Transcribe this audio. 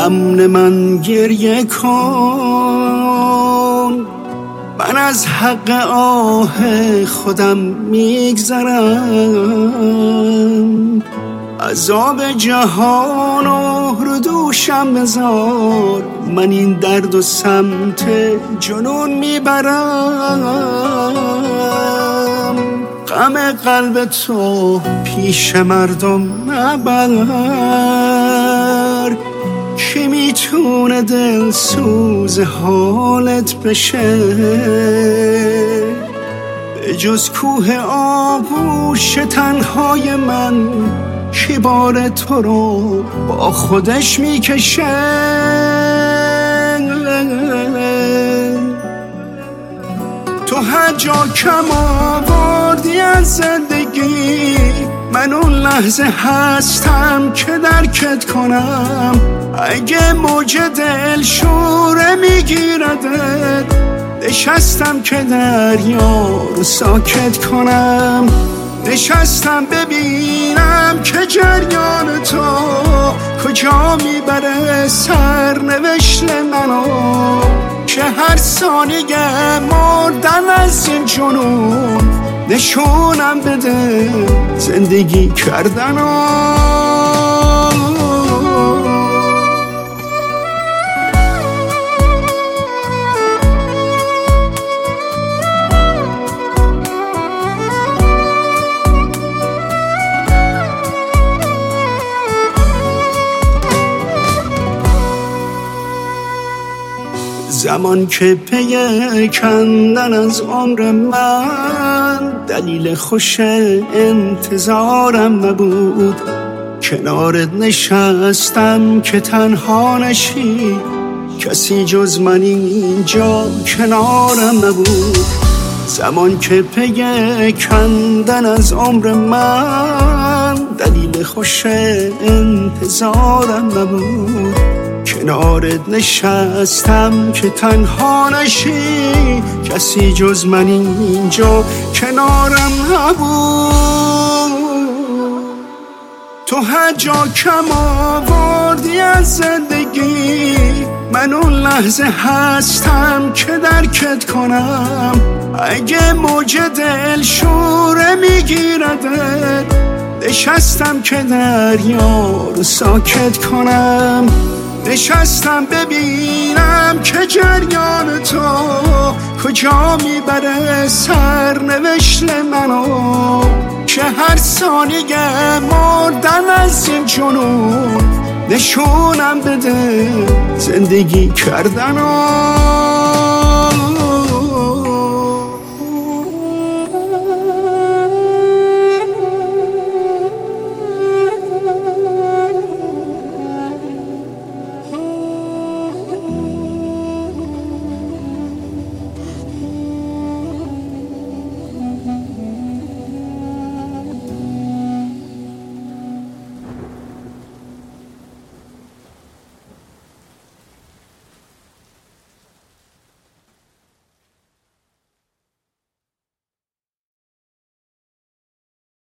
امن من گریه کن، من از حق آه خودم میگذرم. عذاب جهان رو دوشم بذار، من این درد و سمت جنون میبرم. غم قلب تو پیش مردم نبر، کی میتونه دل سوز حالت بشه؟ به جز کوه آغوش تنهای من، کی بار تو رو با خودش میکشه؟ تو هر جا کم آوردی از زندگی، من اون لحظه هستم که درکت کنم. اگه موج دل شوره میگیردت، نشستم که دریا رو ساکت کنم. نشستم ببینم که جریان تو کجا میبره سرنوشت منو، که هر ثانیه مردن از این جنون نشونم بده زندگی کردنو. زمان که پی کندن از عمر من، دلیل خوش انتظارم نبود. کنارت نشستم که تنها نشی، کسی جز من اینجا کنارم نبود. زمان که پی کندن از عمر من، دلیل خوش انتظارم نبود. کنارت نشستم که تنها نشی، کسی جز من اینجا کنارم نبود. تو هر جا کم آوردی از زندگی، من اون لحظه هستم که درکت کنم. اگه موج دل شوره میگیردت، نشستم که دریا رو ساکت کنم. نشستم ببینم که جریان تو کجا میبره سرنوشت منو، که هر ثانیه مردن از این جنون نشونم بده زندگی کردنو.